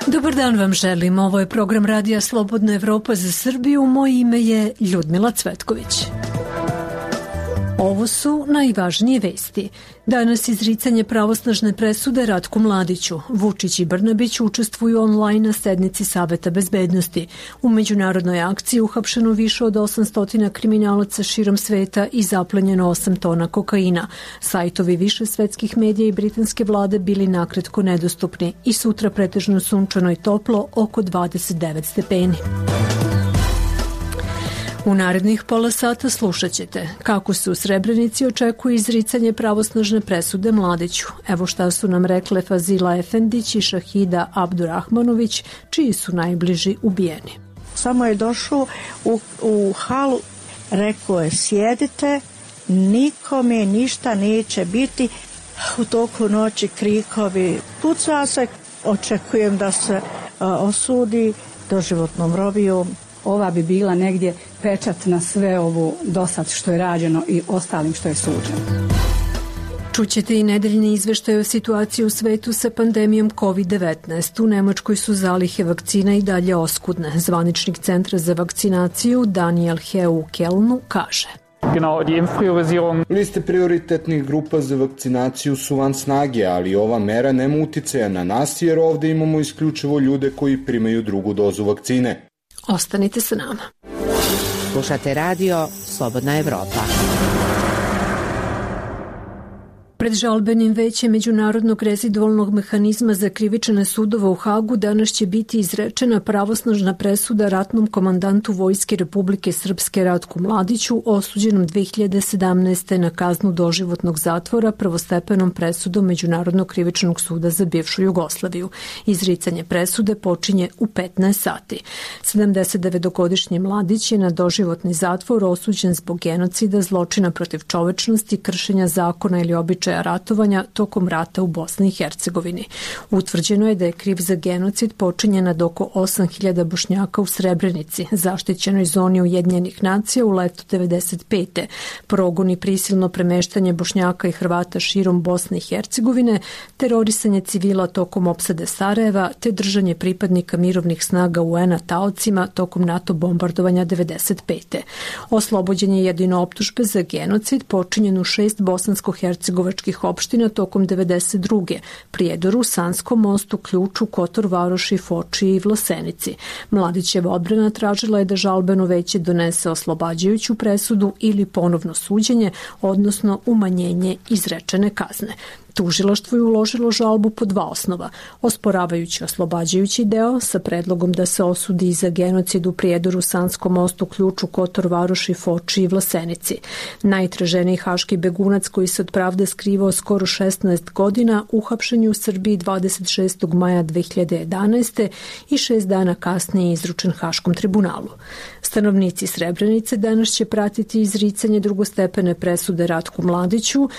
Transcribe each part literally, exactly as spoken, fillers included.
Dobar dan vam želim. Ovo je program Radija Slobodna Evropa za Srbiju. Moje ime je Ljudmila Cvetković. Ovo su najvažnije vesti. Danas izricanje pravosnažne presude Ratku Mladiću. Vučić i Brnabić učestvuju online na sednici Saveta bezbednosti. U međunarodnoj akciji uhapšeno više od osamsto kriminalaca širom sveta i zaplenjeno osam tona kokaina. Sajtovi više svetskih medija i britanske vlade bili nakratko nedostupni i sutra pretežno sunčano i toplo oko dvadeset devet stepeni. U narednih pola sata slušat ćete kako se u Srebrenici očekuje izricanje pravosnažne presude Mladiću. Evo šta su nam rekle Fazila Efendić i Šahida Abdurahmanović, čiji su najbliži ubijeni. Samo je došao u, u halu, rekao je sjedite, nikome ništa neće biti. U toku noći krikovi, puca se, očekujem da se a, osudi doživotnom robijom. Ova bi bila negdje pečat na sve ovo dosad što je rađeno i ostalim što je suđeno. Čućete i nedeljni izveštaj o situaciji u svetu sa pandemijom kovid devetnaest. U Nemačkoj su zalihe vakcina i dalje oskudne. Zvaničnik Centra za vakcinaciju Daniel Heu u Kelnu kaže. Liste prioritetnih grupa za vakcinaciju su van snage, ali ova mera nema uticaja na nas jer ovde imamo isključivo ljude koji primaju drugu dozu vakcine. Ostanite sa nama. Slušate radio Slobodna Evropa. Pred žalbenim većem Međunarodnog rezidualnog mehanizma za krivične sudova u Hagu danas će biti izrečena pravosnažna presuda ratnom komandantu Vojske Republike Srpske Ratku Mladiću, osuđenom dve hiljade sedamnaeste. na kaznu doživotnog zatvora prvostepenom presudom Međunarodnog krivičnog suda za bivšu Jugoslaviju. Izricanje presude počinje u petnaest sati. sedamdesetdevetogodišnji Mladić je na doživotni zatvor osuđen zbog genocida, zločina protiv čovečnosti, kršenja zakona ili običaja ratovanja tokom rata u Bosni i Hercegovini. Utvrđeno je da je kriv za genocid počinjen nad oko osam hiljada Bošnjaka u Srebrenici, zaštićenoj zoni Ujedinjenih nacija u letu devedeset pete. Progon i prisilno premeštanje Bošnjaka i Hrvata širom Bosne i Hercegovine, terorisanje civila tokom opsade Sarajeva, te držanje pripadnika mirovnih snaga U N-a taocima tokom NATO bombardovanja devedeset pete. Oslobođen je jedino optužbe za genocid počinjen u šest bosansko-hercegovačkih opština tokom devedeset druge. Prijedoru, Sanskom mostu, Ključu, Kotor Varoši, Foči i Vlasenici. Mladićeva odbrana tražila je da žalbeno veće donese oslobađajuću presudu ili ponovno suđenje, odnosno umanjenje izrečene kazne. Tužilaštvo je uložilo žalbu po dva osnova, osporavajući oslobađajući deo sa predlogom da se osudi za genocid u Prijedoru, Sanskom mostu, Ključu, Kotor Varoši, Foči i Vlasenici. Najtraženiji haški begunac koji se od pravde skrivao skoro šesnaest godina, uhapšen je u Srbiji dvadeset šestog maja dve hiljade jedanaeste. i šest dana kasnije izručen Haškom tribunalu. Stanovnici Srebrenice danas će pratiti izricanje drugostepene presude Ratku Mladiću.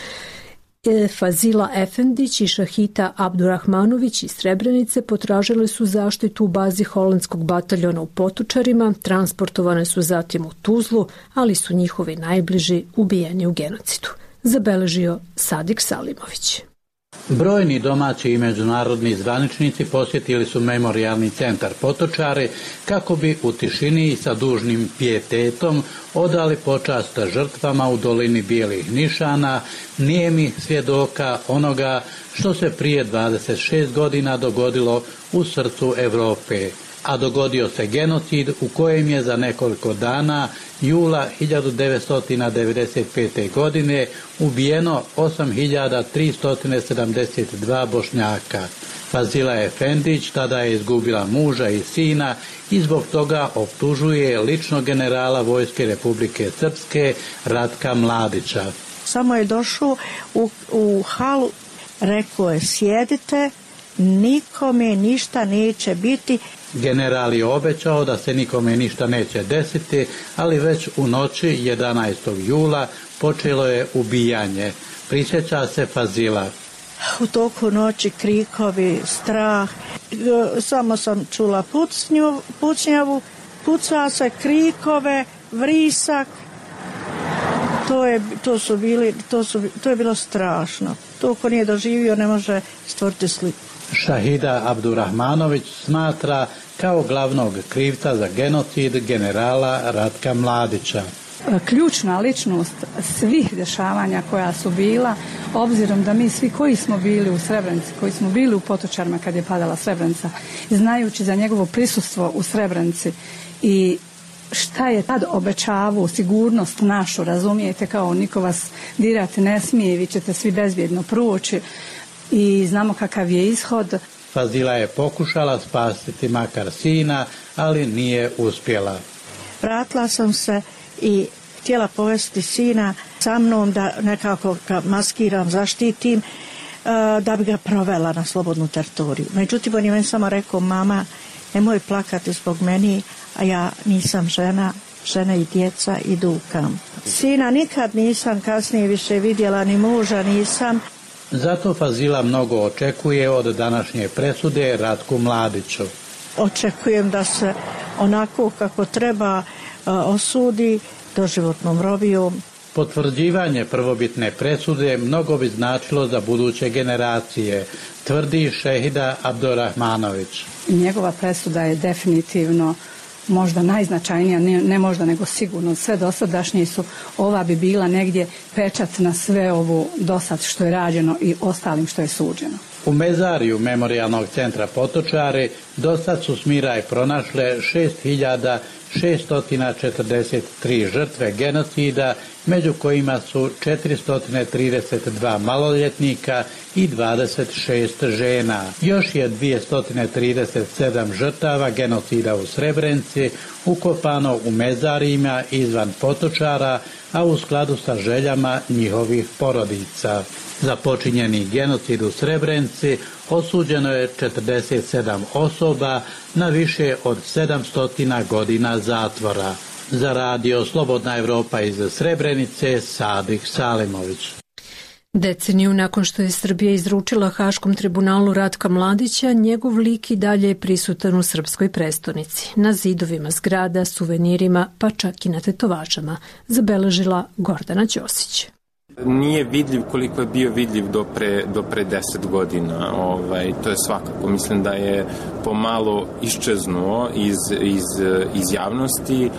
Fazila Efendić i Šahita Abdurahmanović iz Srebrenice potražile su zaštitu u bazi holandskog bataljona u Potočarima, transportovane su zatim u Tuzlu, ali su njihovi najbliži ubijeni u genocidu. Zabeležio Sadik Salimović. Brojni domaći i međunarodni zvaničnici posjetili su memorijalni centar Potočari kako bi u tišini i sa dužnim pijetetom odali počast žrtvama u dolini Bijelih nišana, nijemi svjedoka onoga što se prije dvadeset šest godina dogodilo u srcu Evrope. A dogodio se genocid u kojem je za nekoliko dana jula hiljadu devetsto devedeset pete. godine ubijeno osam hiljada tristo sedamdeset dva Bošnjaka. Fazila Efendić tada je izgubila muža i sina i zbog toga optužuje lično generala Vojske Republike Srpske Ratka Mladića. Samo je došao u, u halu, rekao je sjedite, nikome ništa neće biti. General je obećao da se nikome ništa neće desiti, ali već u noći jedanaestog jula počelo je ubijanje. Prisjeća se Fazila. U toku noći krikovi, strah, samo sam čula pucnju, pucnjavu, puca se, krikove, vrisak. To je, to su bili, to su, to je bilo strašno. To ko nije doživio ne može stvoriti sliku. Šahida Abdurahmanović smatra kao glavnog krivca za genocid generala Ratka Mladića. Ključna ličnost svih dešavanja koja su bila, obzirom da mi svi koji smo bili u Srebrenici, koji smo bili u Potočarima kad je padala Srebrenica, znajući za njegovo prisustvo u Srebrenici i šta je tad obećavao, sigurnost našu, razumijete, kao niko vas dirati ne smije, vi ćete svi bezbjedno proći i znamo kakav je ishod. Fazila je pokušala spasiti makar sina, ali nije uspjela. Vratila sam se i htjela povesti sina sa mnom da nekako ga maskiram, zaštitim, da bi ga provela na slobodnu teritoriju. Međutim, on je meni samo rekao, mama, nemoj plakati zbog meni, a ja nisam žena, žena i djeca idu u kamp. Sina nikad nisam kasnije više vidjela, ni muža nisam. Zato Fazila mnogo očekuje od današnje presude Ratku Mladiću. Očekujem da se onako kako treba osudi doživotnom robijom. Potvrđivanje prvobitne presude mnogo bi značilo za buduće generacije, tvrdi Šehida Abdurahmanović. Njegova presuda je definitivno možda najznačajnija, ne, ne možda nego sigurno. Sve dosadašnje su, ova bi bila negdje pečat na sve ovo dosad što je rađeno i ostalim što je suđeno. U mezariju Memorijalnog centra Potočari dosad su Smiraj pronašle šest hiljada šesto četrdeset tri žrtve genocida, među kojima su četiristo trideset dva maloljetnika i dvadeset šest žena. Još je dvjesto trideset sedam žrtava genocida u Srebrenici ukopano u mezarijima izvan Potočara, a u skladu sa željama njihovih porodica. Za počinjeni genocid u Srebrenici osuđeno je četrdeset sedam osoba na više od sedamsto godina zatvora. Za radio Slobodna Evropa iz Srebrenice, Sadik Salimović. Deceniju nakon što je Srbija izručila Haškom tribunalu Ratka Mladića, njegov lik i dalje je prisutan u srpskoj prestonici. Na zidovima zgrada, suvenirima, pa čak i na tetovažama, zabeležila Gordana Ćosić. Nije vidljiv koliko je bio vidljiv do pre, do pre deset godina. Ovaj, to je svakako. Mislim da je pomalo iščeznuo iz, iz, iz javnosti,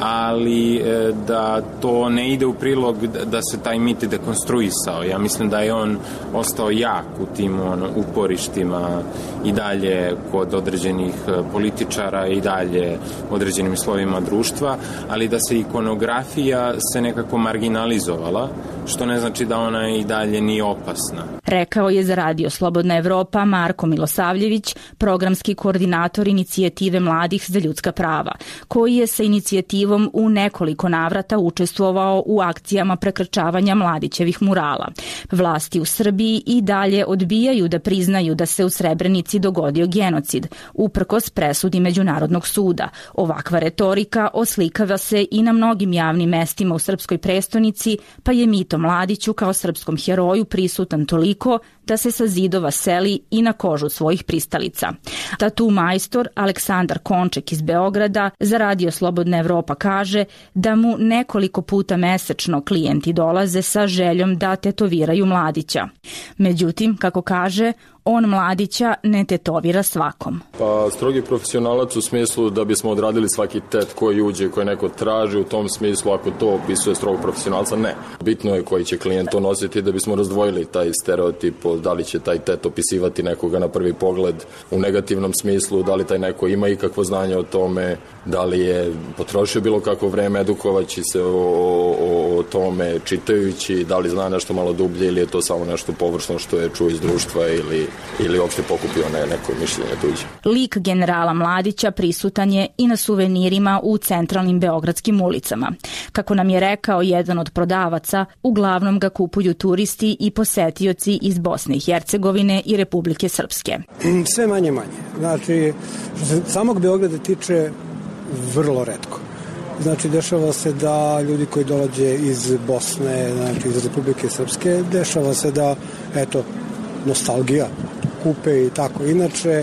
ali da to ne ide u prilog da se taj mit dekonstruisao. Ja mislim da je on ostao jak u tim on, uporištima i dalje kod određenih političara i dalje određenim slovima društva, ali da se ikonografija se nekako marginalizovala, što ne znači da ona i dalje nije opasna. Rekao je za radio Slobodna Evropa Marko Milosavljević, programski koordinator inicijative Mladih za ljudska prava, koji je sa inicijativom u nekoliko navrata učestvovao u akcijama prekrčavanja Mladićevih murala. Vlasti u Srbiji i dalje odbijaju da priznaju da se u Srebrenici dogodio genocid, uprkos presudi Međunarodnog suda. Ovakva retorika oslikava se i na mnogim javnim mestima u srpskoj prestonici, pa je Mito Mladiću kao srpskom heroju prisutan toliko da se sa zidova seli i na kožu svojih pristalica. Tatu majstor Aleksandar Konček iz Beograda za radio Slobodna Evropa kaže da mu nekoliko puta mesečno klijenti dolaze sa željom da tetoviraju Mladića. Međutim, kako kaže, on Mladića ne tetovira svakom. Pa strogi profesionalac u smislu da bismo odradili svaki tet koji uđe, koji neko traži, u tom smislu ako to opisuje strogog profesionalca, ne. Bitno je koji će klijent to nositi da bismo razdvojili taj stereotip, da li će taj tet opisivati nekoga na prvi pogled u negativnom smislu, da li taj neko ima ikakvo znanje o tome, da li je potrošio bilo kakvo vreme edukovaći se o, o, o tome čitajući, da li zna nešto malo dublje ili je to samo nešto površno što je čuo iz društva ili ili uopšte pokupio ne, neko mišljenje tuđe. Lik generala Mladića prisutan je i na suvenirima u centralnim beogradskim ulicama. Kako nam je rekao jedan od prodavaca, uglavnom ga kupuju turisti i posetioci iz Bosne i Hercegovine i Republike Srpske. Sve manje manje. Znači, što se samog Beograda tiče, vrlo retko. Znači, dešava se da ljudi koji dolaze iz Bosne, znači iz Republike Srpske, dešava se da, eto, nostalgija kupe i tako. Inače,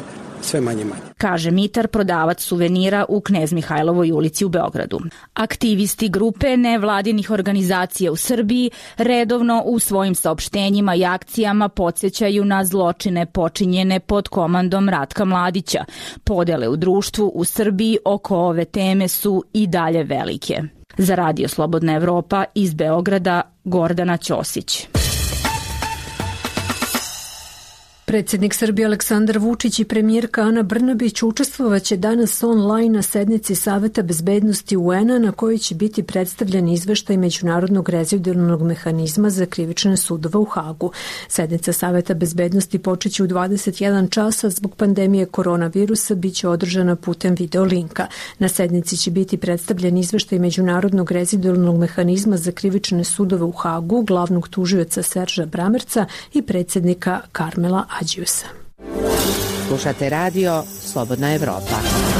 sve manje manje. Kaže Mitar, prodavac suvenira u Knez Mihajlovoj ulici u Beogradu. Aktivisti grupe nevladinih organizacija u Srbiji redovno u svojim saopštenjima i akcijama podsjećaju na zločine počinjene pod komandom Ratka Mladića. Podele u društvu u Srbiji oko ove teme su i dalje velike. Za Radio Slobodna Evropa iz Beograda, Gordana Ćosić. Predsjednik Srbije Aleksandar Vučić i premijerka Ana Brnabić učestvovaće danas online na sednici Saveta bezbednosti U N-a na kojoj će biti predstavljen izveštaj Međunarodnog rezidualnog mehanizma za krivične sudove u Hagu. Sednica Saveta bezbednosti počeće u dvadeset jedan časa, zbog pandemije koronavirusa biće održana putem video linka. Na sednici će biti predstavljen izveštaj Međunarodnog rezidualnog mehanizma za krivične sudove u Hagu, glavnog tužioca Serža Bramerca i predsjednika Karmela Ađiusa. Slušate radio Slobodna Evropa.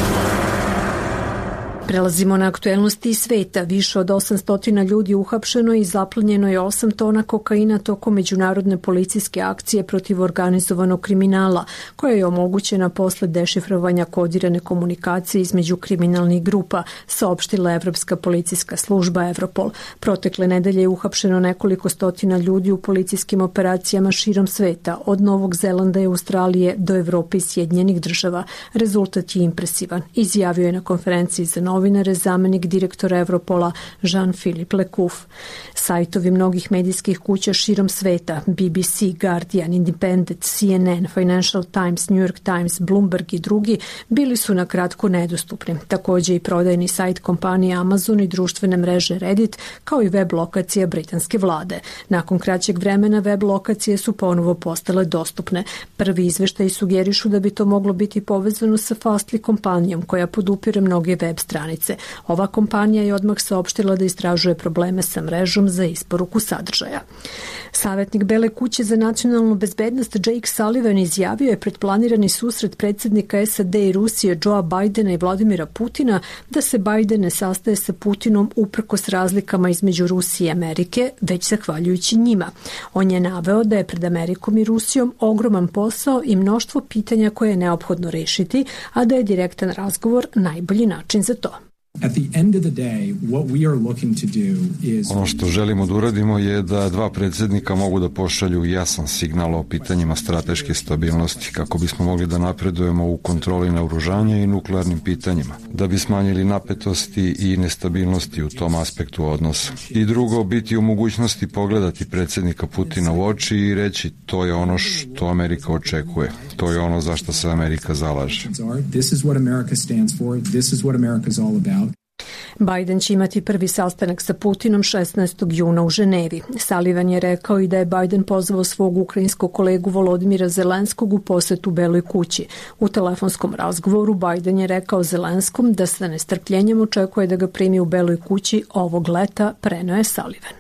Prelazimo na aktuelnosti iz sveta. Više od osamsto ljudi uhapšeno i zaplenjeno je osam tona kokaina tokom međunarodne policijske akcije protiv organizovanog kriminala, koja je omogućena posle dešifrovanja kodirane komunikacije između kriminalnih grupa, saopštila Evropska policijska služba Europol. Protekle nedelje je uhapšeno nekoliko stotina ljudi u policijskim operacijama širom sveta, od Novog Zelanda i Australije do Evrope i Sjedinjenih država. Rezultat je impresivan, izjavio je na konferenciji za novinare zamenik direktora Evropola Jean-Philippe Lecouf. Sajtovi mnogih medijskih kuća širom sveta, B B C, Guardian, Independent, C N N, Financial Times, New York Times, Bloomberg i drugi bili su na kratko nedostupni. Također i prodajni sajt kompanije Amazon i društvene mreže Reddit, kao i web lokacija britanske vlade. Nakon kraćeg vremena web lokacije su ponovo postale dostupne. Prvi izveštaji sugerišu da bi to moglo biti povezano sa Fastly kompanijom koja podupire mnoge web stranice. Ova kompanija je odmah saopštila da istražuje probleme sa mrežom za isporuku sadržaja. Savjetnik Bele kuće za nacionalnu bezbednost Jake Sullivan izjavio je pred planirani susret predsjednika S A D i Rusije Joea Bidena i Vladimira Putina da se Biden ne sastaje sa Putinom uprkos razlikama između Rusije i Amerike, već zahvaljujući njima. On je naveo da je pred Amerikom i Rusijom ogroman posao i mnoštvo pitanja koje je neophodno rešiti, a da je direktan razgovor najbolji način za to. Ono što želimo da uradimo je da dva predsjednika mogu da pošalju jasan signal o pitanjima strateške stabilnosti kako bismo mogli da napredujemo u kontroli naoružanja i nuklearnim pitanjima, da bi smanjili napetosti i nestabilnosti u tom aspektu odnosa. I drugo, biti u mogućnosti pogledati predsjednika Putina u oči i reći to je ono što Amerika očekuje, to je ono za što se Amerika zalaže. Biden će imati prvi sastanak sa Putinom šesnaestog juna u Ženevi. Sullivan je rekao i da je Biden pozvao svog ukrajinskog kolegu Volodimira Zelenskog u posetu Beloj kući. U telefonskom razgovoru Biden je rekao Zelenskom da sa nestrpljenjem očekuje da ga primi u Beloj kući ovog leta, preneo je Sullivan.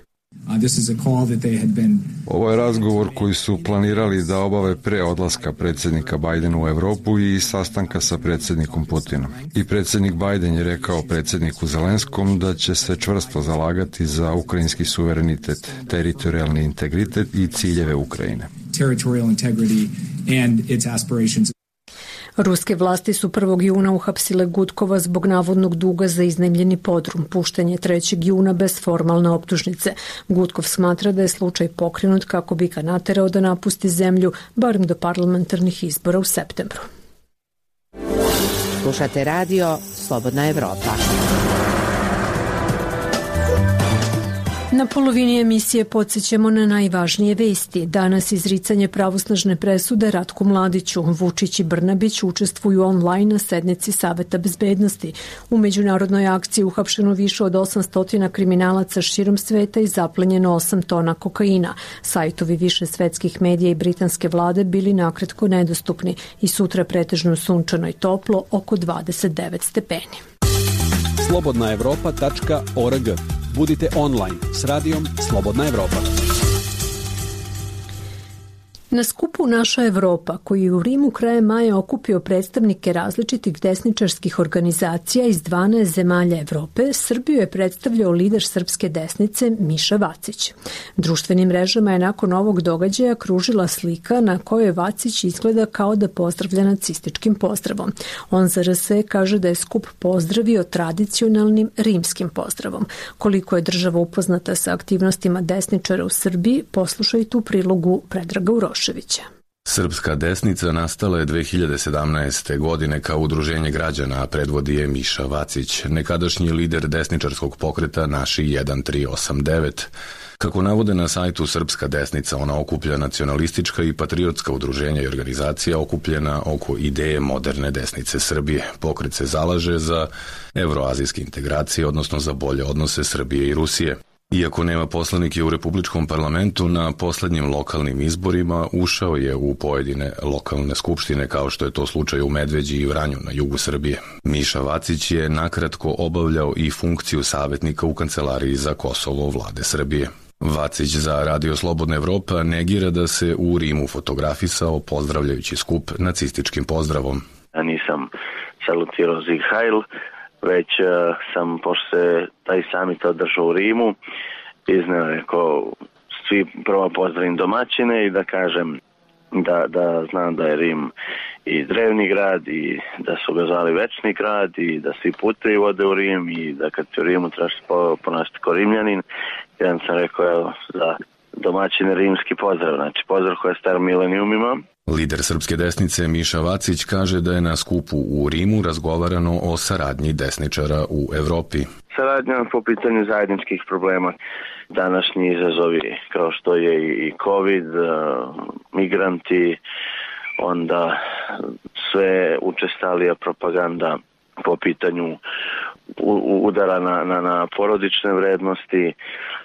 Ovo je razgovor koji su planirali da obave pre odlaska predsjednika Bidena u Evropu i sastanka sa predsjednikom Putinom. I predsjednik Biden je rekao predsjedniku Zelenskom da će se čvrsto zalagati za ukrajinski suverenitet, teritorijalni integritet i ciljeve Ukrajine. Ruske vlasti su prvog juna uhapsile Gudkova zbog navodnog duga za iznajmljeni podrum. Pušten je trećeg juna bez formalne optužnice. Gudkov smatra da je slučaj pokrenut kako bi ga naterao da napusti zemlju, barem do parlamentarnih izbora u septembru. Slušate radio Slobodna Evropa. Na polovini emisije podsjećamo na najvažnije vesti. Danas izricanje pravosnažne presude Ratku Mladiću. Vučić i Brnabić učestvuju online na sednici Saveta bezbednosti. U međunarodnoj akciji uhapšeno više od osamsto kriminalaca širom sveta i zaplenjeno osam tona kokaina. Sajtovi više svetskih medija i britanske vlade bili nakratko nedostupni i sutra pretežno sunčano i toplo, oko dvadeset devet stepeni. slobodna evropa tačka org. Budite online s radijom Slobodna Evropa. Na skupu Naša Evropa, koji je u Rimu krajem maja okupio predstavnike različitih desničarskih organizacija iz dvanaest zemalja Evrope, Srbiju je predstavljao lider srpske desnice Miša Vacić. Društvenim mrežama je nakon ovog događaja kružila slika na kojoj Vacić izgleda kao da pozdravlja nacističkim pozdravom. On za R S kaže da je skup pozdravio tradicionalnim rimskim pozdravom. Koliko je država upoznata sa aktivnostima desničara u Srbiji, poslušajte u prilogu Predraga Uroša. Srpska desnica nastala je dve hiljade sedamnaeste. godine kao udruženje građana, a predvodi je Miša Vacić, nekadašnji lider desničarskog pokreta Naši jedan tri osam devet. Kako navode na sajtu Srpska desnica, ona okuplja nacionalistička i patriotska udruženja i organizacija okupljena oko ideje moderne desnice Srbije. Pokret se zalaže za evroazijske integracije, odnosno za bolje odnose Srbije i Rusije. Iako nema poslanike u Republičkom parlamentu, na poslednjim lokalnim izborima ušao je u pojedine lokalne skupštine, kao što je to slučaj u Medveđi i Vranju na jugu Srbije. Miša Vacić je nakratko obavljao i funkciju savjetnika u Kancelariji za Kosovo vlade Srbije. Vacić za Radio Slobodna Evropa negira da se u Rimu fotografisao pozdravljajući skup nacističkim pozdravom. Ja nisam salutirao Sieg Heil, već uh, sam, pošto se taj summit održao u Rimu, izneo rekao svi prvo pozdravim domaćine i da kažem da, da znam da je Rim i drevni grad i da su ga zvali večni grad i da svi putevi vode u Rim i da kad si u Rimu trebaš ponašati kao Rimljanin. Jedan sam rekao evo, za domaćine rimski pozdrav, znači pozdrav koja je star milenijumima. Lider srpske desnice Miša Vacić kaže da je na skupu u Rimu razgovarano o saradnji desničara u Evropi. Saradnja po pitanju zajedničkih problema, današnji izazovi kao što je i COVID, migranti, onda sve učestalija propaganda po pitanju udara na, na, na porodične vrednosti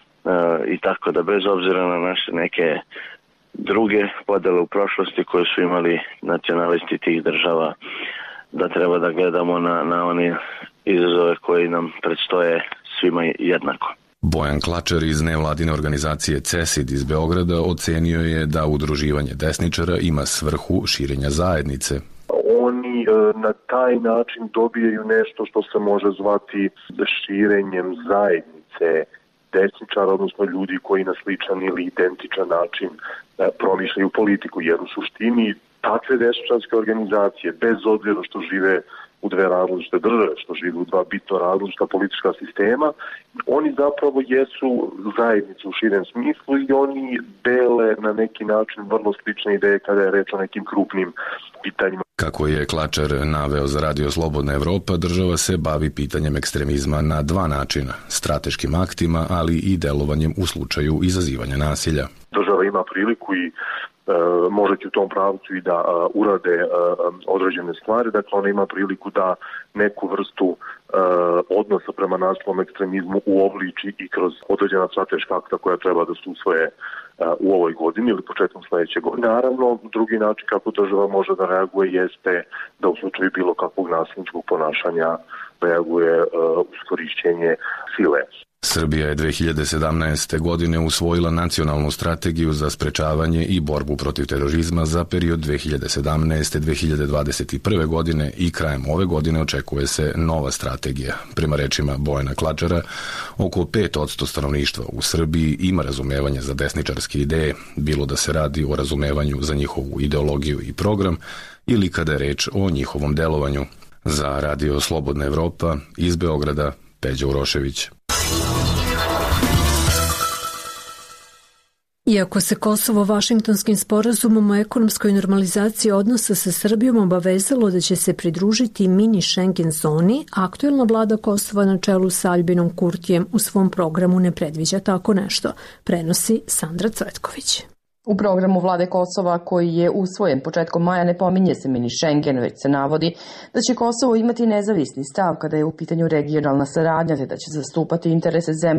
i tako da bez obzira na naše neke druge podele u prošlosti koje su imali nacionalisti tih država, da treba da gledamo na, na one izazove koji nam predstoje svima jednako. Bojan Klačar iz nevladine organizacije CESID iz Beograda ocenio je da udruživanje desničara ima svrhu širenja zajednice. Oni na taj način dobijaju nešto što se može zvati širenjem zajednice desničara, odnosno ljudi koji na sličan ili identičan način promišljaju politiku, jer u suštini takve desničarske organizacije, bez obzira što žive u dve različite države, što žive u dva bitno različita politička sistema, oni zapravo jesu zajednice u širem smislu i oni dele na neki način vrlo slične ideje kada je reč o nekim krupnim pitanjima. Kako je Klačar naveo za Radio Slobodna Evropa, država se bavi pitanjem ekstremizma na dva načina, strateškim aktima, ali i delovanjem u slučaju izazivanja nasilja. Država ima priliku i Uh, možete u tom pravcu i da uh, urade uh, određene stvari, dakle ona ima priliku da neku vrstu uh, odnosa prema nasilnom ekstremizmu uobliči i kroz određena strateška akta koja treba da se usvoje uh, u ovoj godini ili početkom sledeće godine. Naravno, drugi način kako država može da reaguje jeste da u slučaju bilo kakvog nasilničkog ponašanja reaguje uh, uz korišćenje sile. Srbija je dve hiljade sedamnaeste. godine usvojila nacionalnu strategiju za sprečavanje i borbu protiv terorizma za period dve hiljade sedamnaeste. do dve hiljade dvadeset prve. godine i krajem ove godine očekuje se nova strategija. Prema rečima Bojana Klačara, oko pet posto stanovništva u Srbiji ima razumevanje za desničarske ideje, bilo da se radi o razumevanju za njihovu ideologiju i program ili kada je reč o njihovom delovanju. Za Radio Slobodna Evropa iz Beograda, Peđa Urošević. Iako se Kosovo Vašingtonskim sporazumom o ekonomskoj normalizaciji odnosa sa Srbijom obavezalo da će se pridružiti mini Schengen zoni, aktuelna vlada Kosova na čelu sa Albinom Kurtijem u svom programu ne predviđa tako nešto, prenosi Sandra Cvetković. U programu vlade Kosova, koji je usvojen početkom maja, ne pominje se mini Schengen, već se navodi da će Kosovo imati nezavisni stav kada je u pitanju regionalna saradnja, te da će zastupati interese zemlje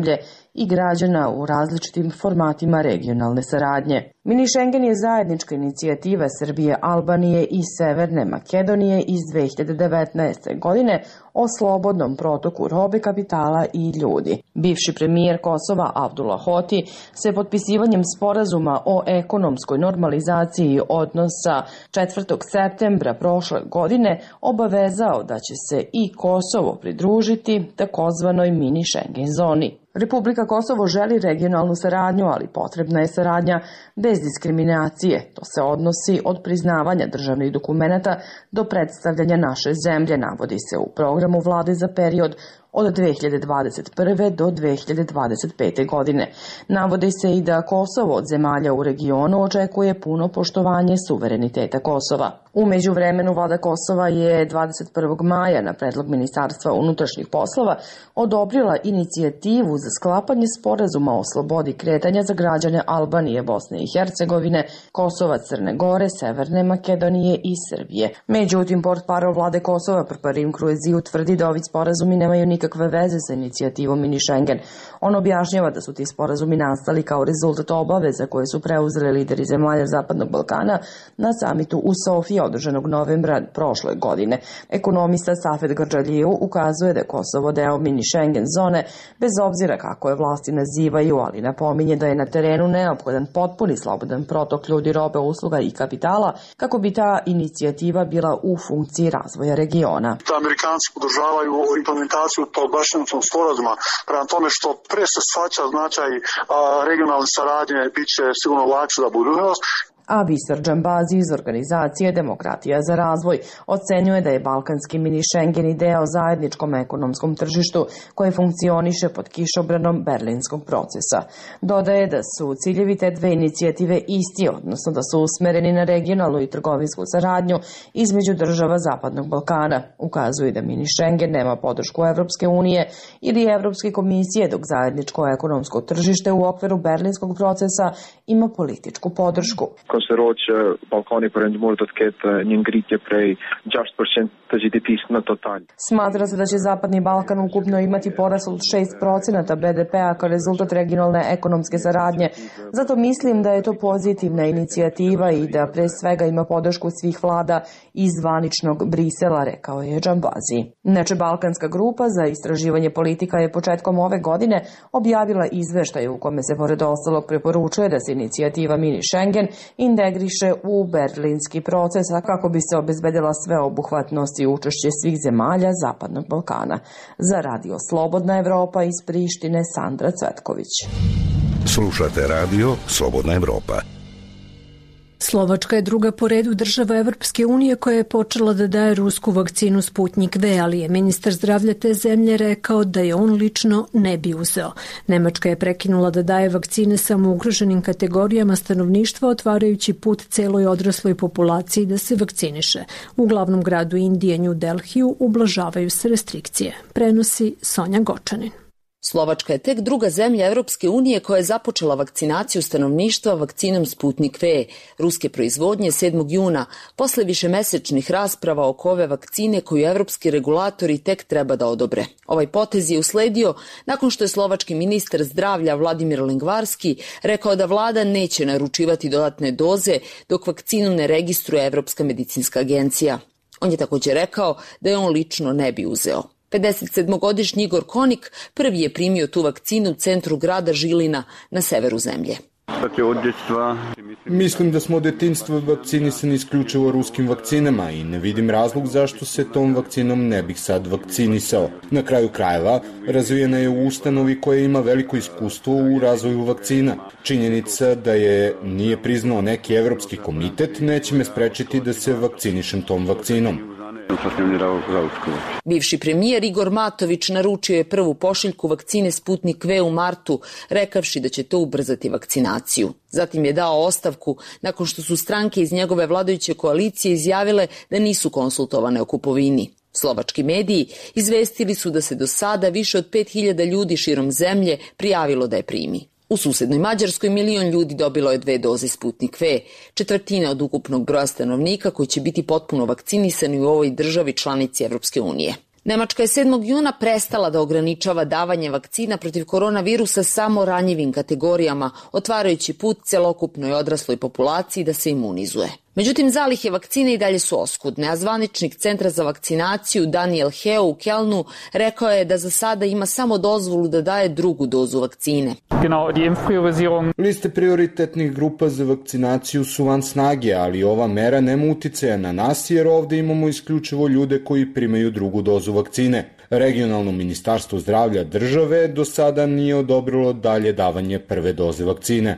i građana u različitim formatima regionalne saradnje. Mini Schengen je zajednička inicijativa Srbije, Albanije i Severne Makedonije iz dve hiljade devetnaeste. godine o slobodnom protoku robe, kapitala i ljudi. Bivši premijer Kosova Abdullah Hoti se potpisivanjem sporazuma o ekonomskoj normalizaciji odnosa četvrtog septembra prošle godine obavezao da će se i Kosovo pridružiti takozvanoj mini Schengen zoni. Republika Kosovo želi regionalnu saradnju, ali potrebna je saradnja bez diskriminacije. To se odnosi od priznavanja državnih dokumenata do predstavljanja naše zemlje, navodi se u programu vlade za period od dve hiljade dvadeset prve. do dve hiljade dvadeset pete. godine. Navodi se i da Kosovo od zemalja u regionu očekuje puno poštovanje suvereniteta Kosova. U međuvremenu vlada Kosova je dvadeset prvog maja na predlog Ministarstva unutrašnjih poslova odobrila inicijativu za sklapanje sporazuma o slobodi kretanja za građane Albanije, Bosne i Hercegovine, Kosova, Crne Gore, Severne Makedonije i Srbije. Međutim, portparol vlade Kosova Prparim Krueziju tvrdi da ovi sporazumi nemaju nikakve veze sa inicijativom Mini Schengen. On objašnjava da su ti sporazumi nastali kao rezultat obaveza koje su preuzeli lideri zemalja Zapadnog Balkana na samitu u Sofiji održanog novembra prošle godine. Ekonomista Safet Grdžaliju ukazuje da je Kosovo deo mini Schengen zone, bez obzira kako je vlasti nazivaju, ali napominje da je na terenu neophodan potpuni slobodan protok ljudi, robe, usluga i kapitala, kako bi ta inicijativa bila u funkciji razvoja regiona. Amerikanci podržavaju implementaciju tog Bašćanskog sporazuma, prema tome što pre se shvaća značaj regionalne saradnje, bit će sigurno lakše za budućnost. A Visar Džambazi iz organizacije Demokratija za razvoj ocenjuje da je balkanski mini Schengen i deo zajedničkom ekonomskom tržištu koje funkcioniše pod kišobranom berlinskog procesa. Dodaje da su ciljevi te dve inicijative isti, odnosno da su usmereni na regionalnu i trgovinsku saradnju između država Zapadnog Balkana. Ukazuje da mini Schengen nema podršku Evropske unije ili Evropske komisije, dok zajedničko ekonomsko tržište u okviru berlinskog procesa ima političku podršku. Konsiderować Balkani poręcz multat ket njën ngritje prej šest posto të G D P-s në total. Smatra se da će Zapadni Balkan ukupno imati porast od šest procenata B D P-a kao rezultat regionalne ekonomske saradnje. Zato mislim da je to pozitivna inicijativa i da pre svega ima podršku svih vlada iz zvaničnog Brisela, rekao je Džambazi. Inače, Balkanska grupa za istraživanje politika je početkom ove godine objavila izveštaj u kome se pored ostalog preporučuje da se inicijativa Mini Schengen integriše u berlinski proces, kako bi se obezbedila sveobuhvatnost i učešće svih zemalja Zapadnog Balkana. Za Radio Slobodna Evropa iz Prištine, Sandra Cvetković. Slušate Radio Slobodna Evropa. Slovačka je druga po redu država Evropske unije koja je počela da daje rusku vakcinu Sputnik V, ali je ministar zdravlja te zemlje rekao da je on lično ne bi uzeo. Nemačka je prekinula da daje vakcine samo ugroženim kategorijama stanovništva, otvarajući put celoj odrasloj populaciji da se vakciniše. U glavnom gradu Indije, New Delhiju, ublažavaju se restrikcije. Prenosi Sonja Gočanin. Slovačka je tek druga zemlja Evropske unije koja je započela vakcinaciju stanovništva vakcinom Sputnik V, ruske proizvodnje sedmog juna, posle višemesečnih rasprava oko ove vakcine koju evropski regulatori tek treba da odobre. Ovaj potez je usledio nakon što je slovački ministar zdravlja Vladimir Lengvarski rekao da vlada neće naručivati dodatne doze dok vakcinu ne registruje Evropska medicinska agencija. On je također rekao da je on lično ne bi uzeo. pedesetsedmogodišnji Igor Konik prvi je primio tu vakcinu u centru grada Žilina na severu zemlje. Mislim da smo od detinjstva vakcinisani isključivo ruskim vakcinama i ne vidim razlog zašto se tom vakcinom ne bih sad vakcinisao. Na kraju krajeva, razvijena je u ustanovi koja ima veliko iskustvo u razvoju vakcina. Činjenica da je nije priznao neki evropski komitet neće me sprečiti da se vakcinišem tom vakcinom. Bivši premijer Igor Matović naručio je prvu pošiljku vakcine Sputnik V u martu, rekavši da će to ubrzati vakcinaciju. Zatim je dao ostavku nakon što su stranke iz njegove vladajuće koalicije izjavile da nisu konsultovane o kupovini. Slovački mediji izvestili su da se do sada više od pet hiljada ljudi širom zemlje prijavilo da je primi. U susednoj Mađarskoj milion ljudi dobilo je dve doze Sputnik V, četvrtina od ukupnog broja stanovnika koji će biti potpuno vakcinisani u ovoj državi članici Evropske unije. Nemačka je sedmog juna prestala da ograničava davanje vakcina protiv koronavirusa samo ranjivim kategorijama, otvarajući put celokupnoj odrasloj populaciji da se imunizuje. Međutim, zalihe vakcine i dalje su oskudne, a zvaničnik Centra za vakcinaciju Daniel Heo u Kelnu rekao je da za sada ima samo dozvolu da daje drugu dozu vakcine. Liste prioritetnih grupa za vakcinaciju su van snage, ali ova mera nema uticaja na nas jer ovde imamo isključivo ljude koji primaju drugu dozu vakcine. Regionalno ministarstvo zdravlja države do sada nije odobrilo dalje davanje prve doze vakcine.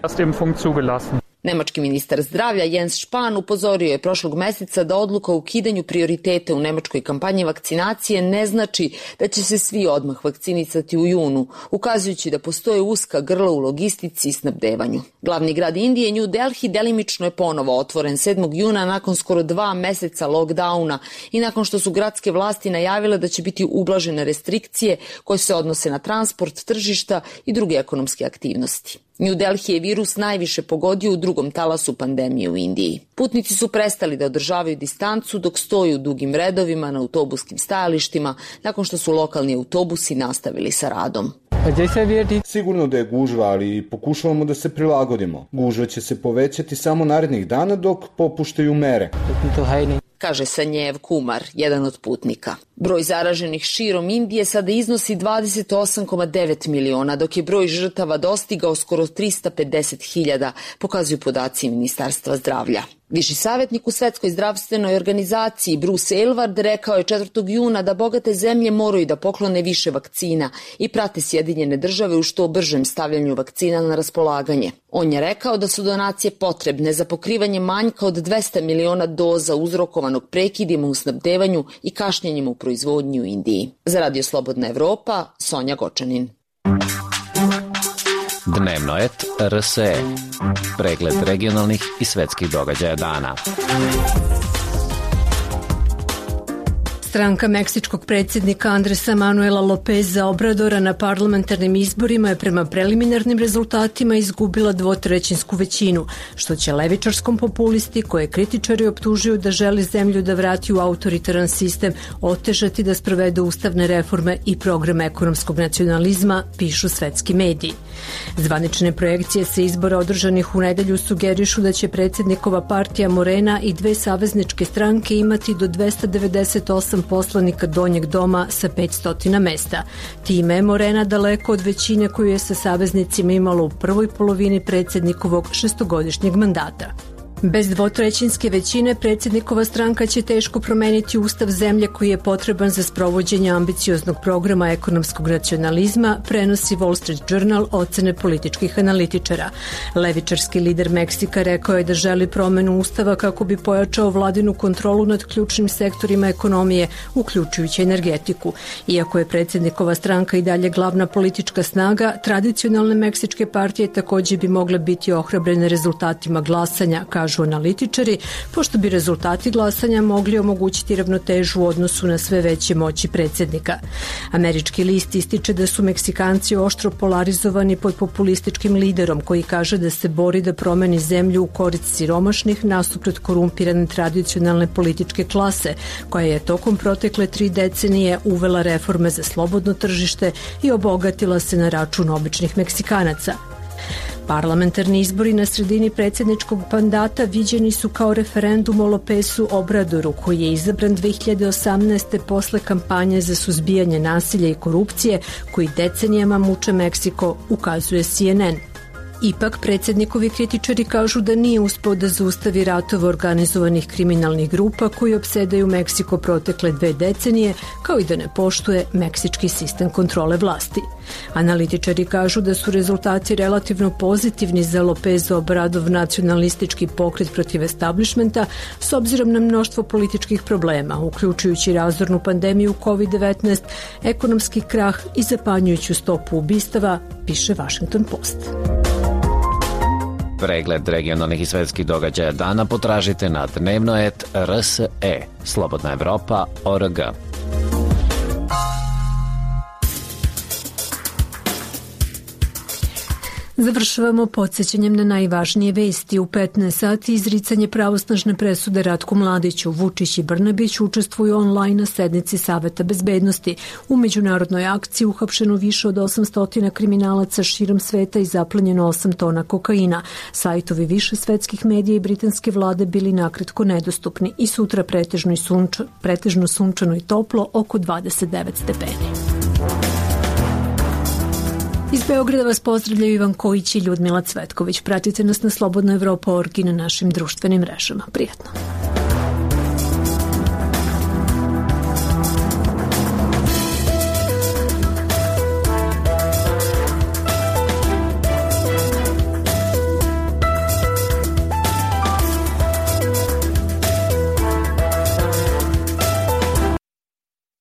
Nemački ministar zdravlja Jens Spahn upozorio je prošlog meseca da odluka o ukidanju prioritete u nemačkoj kampanji vakcinacije ne znači da će se svi odmah vakcinisati u junu, ukazujući da postoje uska grla u logistici i snabdevanju. Glavni grad Indije, New Delhi, delimično je ponovo otvoren sedmog juna nakon skoro dva meseca lockdowna i nakon što su gradske vlasti najavile da će biti ublažene restrikcije koje se odnose na transport, tržišta i druge ekonomske aktivnosti. New Delhi je virus najviše pogodio u drugom talasu pandemije u Indiji. Putnici su prestali da održavaju distancu dok stoju u dugim redovima na autobuskim stajalištima nakon što su lokalni autobusi nastavili sa radom. Sigurno da je gužva, ali pokušavamo da se prilagodimo. Gužva će se povećati samo narednih dana dok popuštaju mere, kaže Sanjev Kumar, jedan od putnika. Broj zaraženih širom Indije sada iznosi dvadeset osam zarez devet miliona, dok je broj žrtava dostigao skoro trista pedeset hiljada, pokazuju podaci Ministarstva zdravlja. Viši savjetnik u Svetskoj zdravstvenoj organizaciji Bruce Aylward rekao je četvrtog juna da bogate zemlje moraju da poklone više vakcina i prate Sjedinjene države u što bržem stavljanju vakcina na raspolaganje. On je rekao da su donacije potrebne za pokrivanje manjka od dvesta miliona doza uzrokovanog prekidima u snabdevanju i kašnjenjima u proizvodnji u Indiji. Za Radio Slobodna Evropa, Sonja Gočanin. Dnevno et R S E. Pregled regionalnih i svetskih događaja dana. Stranka meksičkog predsjednika Andresa Manuela Lopeza Obradora na parlamentarnim izborima je prema preliminarnim rezultatima izgubila dvotrećinsku većinu, što će levičarskom populisti, koje kritičari optužuju da želi zemlju da vrati u autoritaran sistem, otežati da sprovede ustavne reforme i program ekonomskog nacionalizma, pišu svetski mediji. Zvanične projekcije sa izbora održanih u nedelju sugerišu da će predsjednikova partija Morena i dve savezničke stranke imati do dvesta devedeset osam poslanika donjeg doma sa petsto mesta. Time je Morena daleko od većine koju je sa saveznicima imalo u prvoj polovini predsjednikovog šestogodišnjeg mandata. Bez dvotrećinske većine predsjednikova stranka će teško promeniti ustav zemlje koji je potreban za sprovođenje ambicioznog programa ekonomskog nacionalizma, prenosi Wall Street Journal ocene političkih analitičara. Levičarski lider Meksika rekao je da želi promenu ustava kako bi pojačao vladinu kontrolu nad ključnim sektorima ekonomije, uključujući energetiku. Iako je predsjednikova stranka i dalje glavna politička snaga, tradicionalne meksičke partije također bi mogle biti ohrabrene rezultatima glasanja, kažu analitičari, pošto bi rezultati glasanja mogli omogućiti ravnotežu u odnosu na sve veće moći predsjednika. Američki list ističe da su Meksikanci oštro polarizovani pod populističkim liderom koji kaže da se bori da promeni zemlju u korist siromašnih nasuprot korumpirane tradicionalne političke klase, koja je tokom protekle tri decenije uvela reforme za slobodno tržište i obogatila se na račun običnih Meksikanaca. Parlamentarni izbori na sredini predsjedničkog mandata viđeni su kao referendum o Lopezu Obradoru, koji je izabran dve hiljade osamnaeste. posle kampanje za suzbijanje nasilja i korupcije koji decenijama muče Meksiko, ukazuje C N N. Ipak, predsjednikovi kritičari kažu da nije uspeo da zaustavi ratove organizovanih kriminalnih grupa koji opsedaju Meksiko protekle dve decenije, kao i da ne poštuje meksički sistem kontrole vlasti. Analitičari kažu da su rezultati relativno pozitivni za Lopeza Obradov nacionalistički pokret protiv establishmenta s obzirom na mnoštvo političkih problema, uključujući razornu pandemiju kovid devetnaest, ekonomski krah i zapanjujuću stopu ubistava, piše Washington Post. Pregled regionalnih i svetskih događaja dana potražite na dnevno et R S E, Slobodna Evropa, O R G. Završavamo podsjećanjem na najvažnije vesti. U petnaest sati izricanje pravosnažne presude Ratku Mladiću. Vučić i Brnabić učestvuju online na sednici Saveta bezbednosti. U međunarodnoj akciji uhapšeno više od osamsto kriminalaca širom sveta i zaplenjeno osam tona kokaina. Sajtovi više svetskih medija i britanske vlade bili nakratko nedostupni i sutra pretežno, i sunč, pretežno sunčano i toplo, oko dvadeset devet stepeni. Iz Beograda vas pozdravljaju Ivan Kojić i Ljudmila Cvetković. Pratite nas na slobodno evropa tačka org i na našim društvenim mrežama. Prijatno.